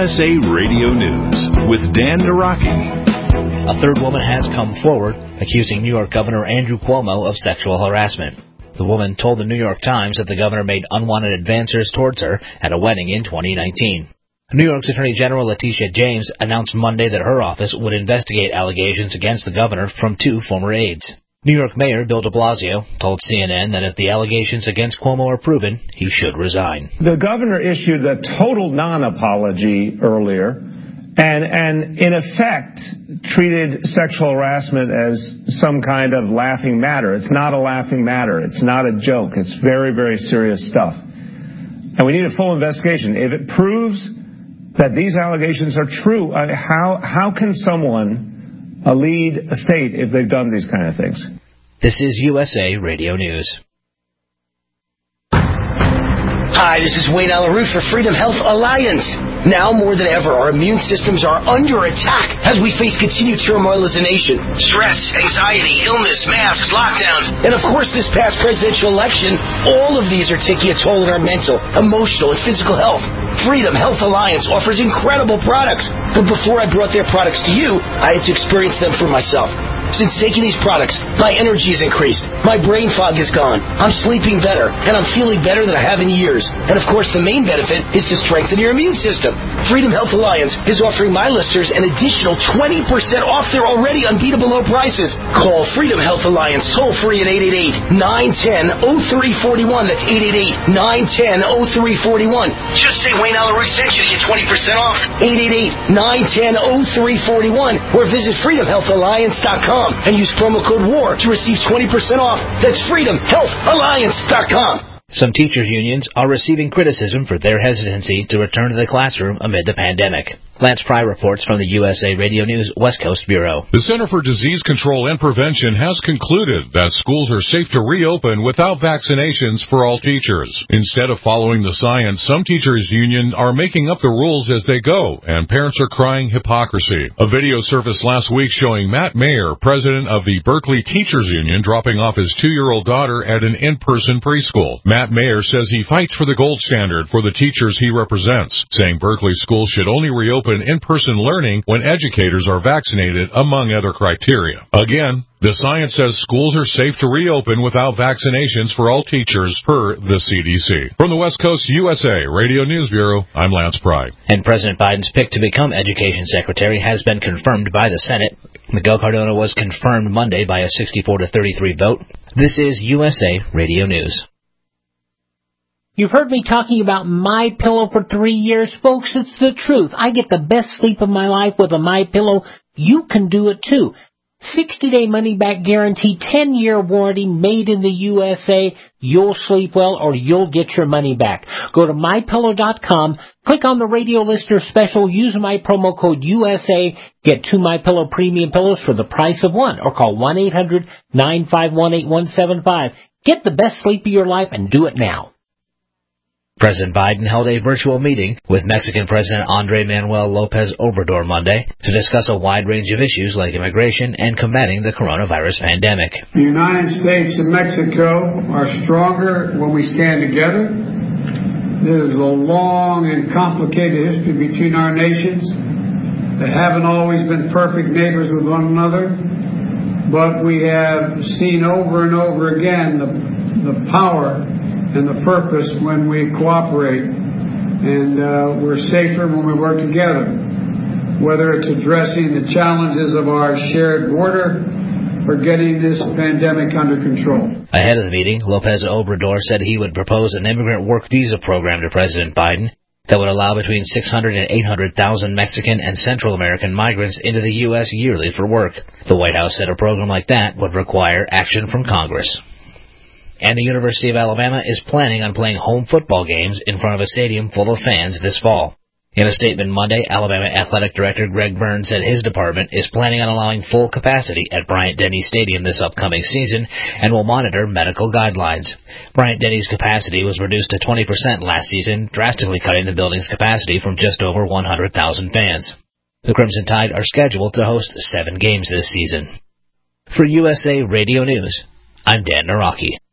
USA Radio News with Dan Naraki. A third woman has come forward accusing New York Governor Andrew Cuomo of sexual harassment. The woman told the New York Times that the governor made unwanted advances towards her at a wedding in 2019. New York's Attorney General Letitia James announced Monday that her office would investigate allegations against the governor from 2 former aides. New York Mayor Bill de Blasio told CNN that if the allegations against Cuomo are proven, he should resign. The governor issued a total non-apology earlier and in effect treated sexual harassment as some kind of laughing matter. It's not a laughing matter. It's not a joke. It's very, very serious stuff. And we need a full investigation. If it proves that these allegations are true, how can someone lead a state if they've done these kind of things? This is USA Radio News. Hi, this is Wayne Alaroux for Freedom Health Alliance. Now more than ever, our immune systems are under attack as we face continued turmoil as a nation. Stress, anxiety, illness, masks, lockdowns, and of course this past presidential election, all of these are taking a toll on our mental, emotional, and physical health. Freedom Health Alliance offers incredible products, but before I brought their products to you, I had to experience them for myself. Since taking these products, my energy has increased, my brain fog is gone, I'm sleeping better, and I'm feeling better than I have in years. And of course, the main benefit is to strengthen your immune system. Freedom Health Alliance is offering my listeners an additional 20% off their already unbeatable low prices. Call Freedom Health Alliance toll-free at 888-910-0341. That's 888-910-0341. Just say Wayne Alaroux sent you to get 20% off. 888-910-0341 or visit freedomhealthalliance.com and use promo code WAR to receive 20% off. That's freedomhealthalliance.com. Some teachers' unions are receiving criticism for their hesitancy to return to the classroom amid the pandemic. Lance Pry reports from the USA Radio News West Coast Bureau. The Center for Disease Control and Prevention has concluded that schools are safe to reopen without vaccinations for all teachers. Instead of following the science, some teachers' union are making up the rules as they go, and parents are crying hypocrisy. A video surfaced last week showing Matt Mayer, president of the Berkeley Teachers Union, dropping off his 2-year-old daughter at an in-person preschool. Matt Mayer says he fights for the gold standard for the teachers he represents, saying Berkeley schools should only reopen in-person learning when educators are vaccinated, among other criteria. Again, the science says schools are safe to reopen without vaccinations for all teachers, per the CDC. From the West Coast USA Radio News Bureau, I'm Lance Pry. And President Biden's pick to become Education Secretary has been confirmed by the Senate. Miguel Cardona was confirmed Monday by a 64-33 vote. This is USA Radio News. You've heard me talking about MyPillow for 3 years, folks. It's the truth. I get the best sleep of my life with a MyPillow. You can do it too. 60-day money-back guarantee, 10-year warranty, made in the USA. You'll sleep well or you'll get your money back. Go to MyPillow.com, click on the radio listener special, use my promo code USA, get 2 MyPillow premium pillows for the price of one, or call 1-800-951-8175. Get the best sleep of your life and do it now. President Biden held a virtual meeting with Mexican President Andrés Manuel López Obrador Monday to discuss a wide range of issues like immigration and combating the coronavirus pandemic. The United States and Mexico are stronger when we stand together. There's a long and complicated history between our nations. They haven't always been perfect neighbors with one another, but we have seen over and over again the power and the purpose when we cooperate, and we're safer when we work together, whether it's addressing the challenges of our shared border or getting this pandemic under control. Ahead of the meeting, López Obrador said he would propose an immigrant work visa program to President Biden that would allow between 600,000 and 800,000 Mexican and Central American migrants into the U.S. yearly for work. The White House said a program like that would require action from Congress. And the University of Alabama is planning on playing home football games in front of a stadium full of fans this fall. In a statement Monday, Alabama Athletic Director Greg Byrne said his department is planning on allowing full capacity at Bryant-Denny Stadium this upcoming season and will monitor medical guidelines. Bryant-Denny's capacity was reduced to 20% last season, drastically cutting the building's capacity from just over 100,000 fans. The Crimson Tide are scheduled to host 7 games this season. For USA Radio News, I'm Dan Naraki.